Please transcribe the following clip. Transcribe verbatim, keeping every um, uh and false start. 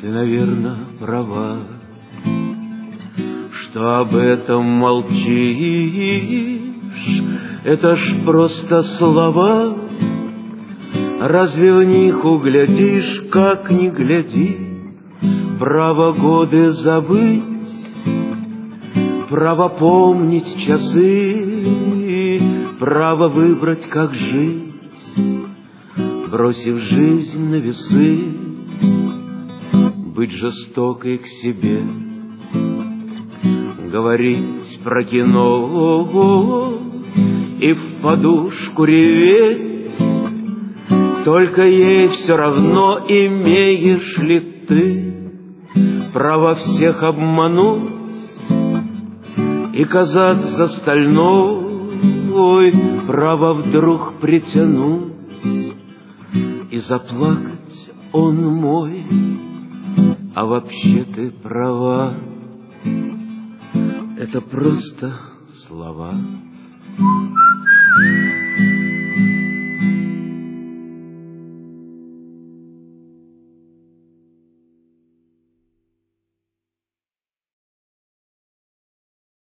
Ты, наверно, права, что об этом молчишь. Это ж просто слова, разве в них углядишь, как ни гляди? Право годы забыть, право помнить часы, право выбрать, как жить, бросив жизнь на весы, быть жестокой к себе, говорить про кино и в подушку реветь. Только ей все равно, имеешь ли ты право всех обмануть и казаться стальной, право вдруг притянуть и заплакать: он мой, а вообще ты права. Это просто слова.